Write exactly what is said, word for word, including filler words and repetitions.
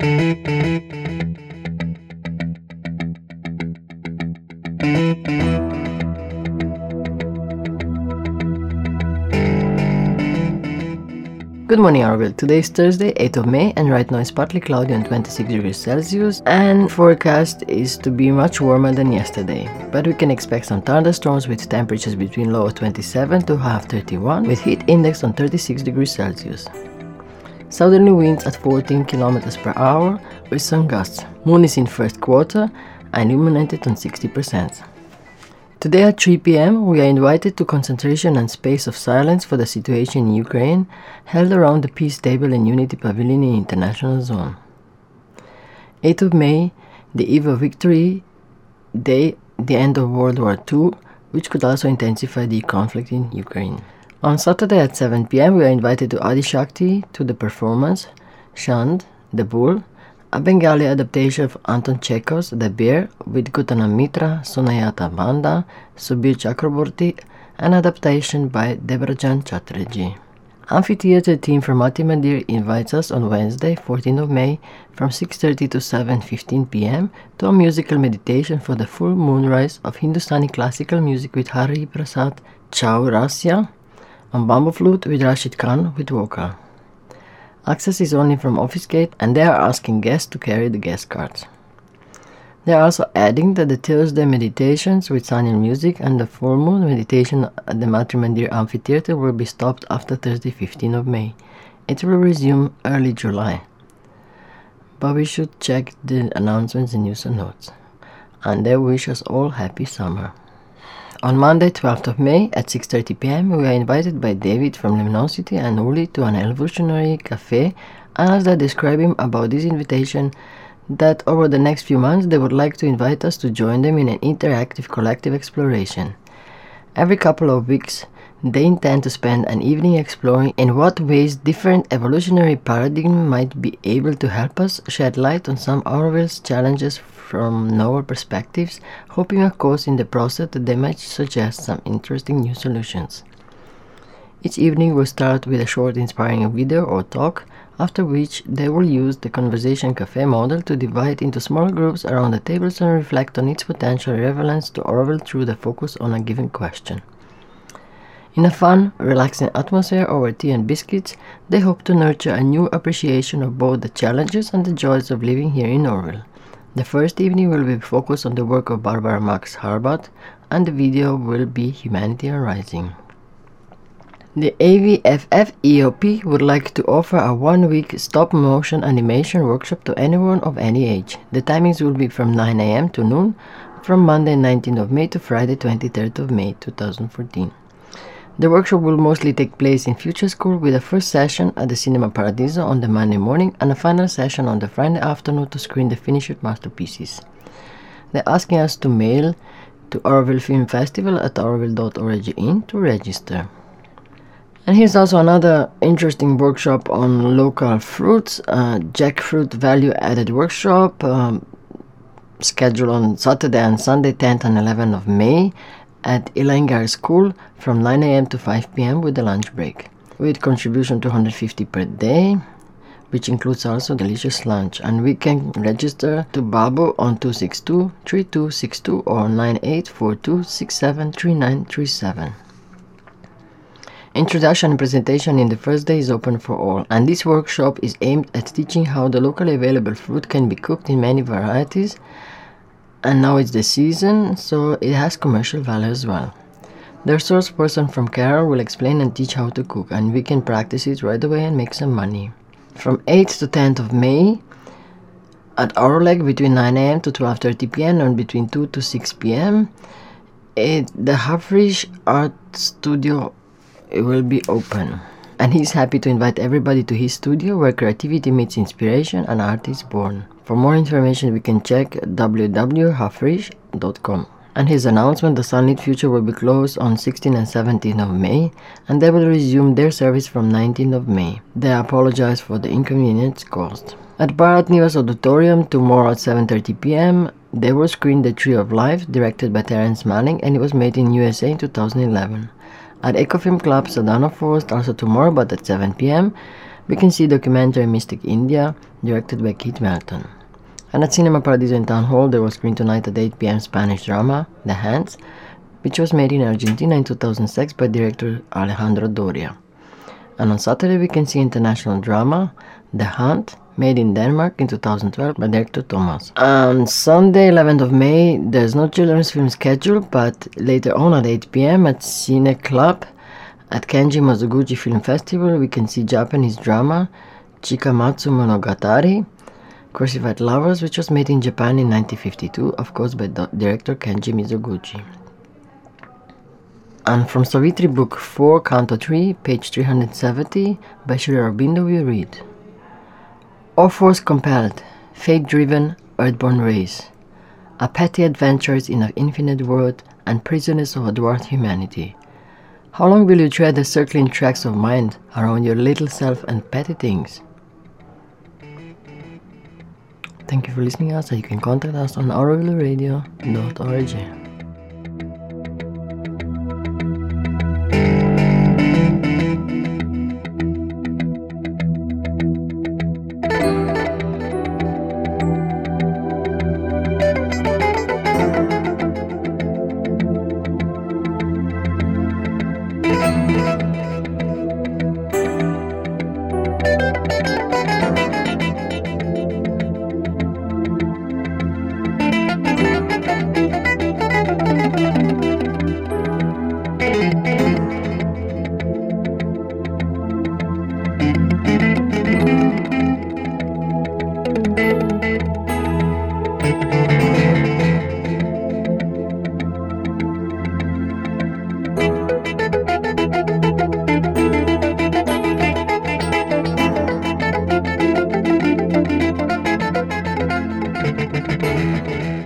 Good morning, Oroville. Today is Thursday, eighth of May, and right now it's partly cloudy and twenty-six degrees Celsius, and forecast is to be much warmer than yesterday. But we can expect some thunderstorms with temperatures between low of twenty-seven to high of thirty-one, with heat index on thirty-six degrees Celsius. Southerly winds at fourteen kilometers per hour with some gusts. Moon is in first quarter and illuminated on sixty percent. Today at three p m we are invited to concentration and space of silence for the situation in Ukraine, held around the Peace Table and Unity Pavilion in International Zone. eighth of May, the eve of Victory Day, the end of World War Two, which could also intensify the conflict in Ukraine. On Saturday at seven p m we are invited to Adi Shakti to the performance Shand, the Bull, a Bengali adaptation of Anton Chekhov's The Bear with Gautam Mitra, Sonayata Banda, Subir Chakraborty, an adaptation by Debrajan Chatterjee. Amphitheatre team from Mati Mandir invites us on Wednesday, fourteenth of May, from six thirty to seven fifteen p m to a musical meditation for the full moonrise of Hindustani classical music with Hari Prasad Chaurasia, on bamboo flute with Rashid Khan with vocal. Access is only from Office Gate, and they are asking guests to carry the guest cards. They are also adding that the Thursday meditations with Sanyal music and the full moon meditation at the Mati Mandir Amphitheatre will be stopped after Thursday, fifteenth of May. It will resume early July. But we should check the announcements and news and notes. And they wish us all happy summer. On Monday, twelfth of May, at six thirty p m, we are invited by David from Lemnosity and Uli to an evolutionary cafe, and as they describe him about this invitation, that over the next few months they would like to invite us to join them in an interactive collective exploration. Every couple of weeks, they intend to spend an evening exploring in what ways different evolutionary paradigms might be able to help us shed light on some of Orwell's challenges from novel perspectives, hoping of course in the process that they might suggest some interesting new solutions. Each evening will start with a short inspiring video or talk, after which they will use the Conversation Cafe model to divide into small groups around the tables and reflect on its potential relevance to Orwell through the focus on a given question. In a fun, relaxing atmosphere over tea and biscuits, they hope to nurture a new appreciation of both the challenges and the joys of living here in Orwell. The first evening will be focused on the work of Barbara Max Harbat, and the video will be Humanity Arising. The A V F F E O P would like to offer a one-week stop-motion animation workshop to anyone of any age. The timings will be from nine a m to noon, from Monday nineteenth of May to Friday twenty-third of May two thousand fourteen. The workshop will mostly take place in Future School, with a first session at the Cinema Paradiso on the Monday morning and a final session on the Friday afternoon to screen the finished masterpieces. They're asking us to mail to Orville Film Festival at orville dot org in to register. And here's also another interesting workshop on local fruits, uh, jackfruit value added workshop, um, scheduled on Saturday and Sunday tenth and eleventh of May at Ilangar School from nine a m to five p m with a lunch break, with contribution two hundred fifty per day, which includes also delicious lunch. And we can register to Babu on two six two, three two six two or nine eight four two, six seven three nine three seven. Introduction and presentation in the first day is open for all, and this workshop is aimed at teaching how the locally available fruit can be cooked in many varieties. And now it's the season, so it has commercial value as well. The resource person from Carol will explain and teach how to cook, and we can practice it right away and make some money. From eighth to tenth of May at Orleg between nine a m to twelve thirty p m and between two to six p m it, the Hafrish Art Studio will be open. And he's happy to invite everybody to his studio, where creativity meets inspiration and art is born. For more information, we can check w w w dot hafrish dot com. And his announcement, the Sunlit Future will be closed on sixteenth and seventeenth of May, and they will resume their service from nineteenth of May. They apologize for the inconvenience caused. At Bharat Nivas Auditorium tomorrow at seven thirty p m, they will screen The Tree of Life, directed by Terrence Manning, and it was made in U S A in two thousand eleven. At Ecofilm Club Sadhana Forest, also tomorrow but at seven p m, we can see documentary Mystic India, directed by Keith Melton. And at Cinema Paradiso in Town Hall, there was screened tonight at eight p m Spanish drama, The Hands, which was made in Argentina in two thousand six by director Alejandro Doria. And on Saturday, we can see international drama, The Hunt, made in Denmark in two thousand twelve by director Thomas. On Sunday, eleventh of May, there's no children's film scheduled, but later on at eight p m at Cine Club at Kenji Mazoguchi Film Festival, we can see Japanese drama Chikamatsu Monogatari, Crucified Lovers, which was made in Japan in nineteen fifty-two, of course by director Kenji Mizoguchi. And from Savitri Book four, Canto three, page three hundred seventy, by Sri Aurobindo, we read: All force compelled, fate-driven, earthborn race, a petty adventurers in an infinite world and prisoners of a dwarfed humanity. How long will you tread the circling tracks of mind around your little self and petty things? Thank you for listening to us, and you can contact us on auroville radio dot org. Thank you.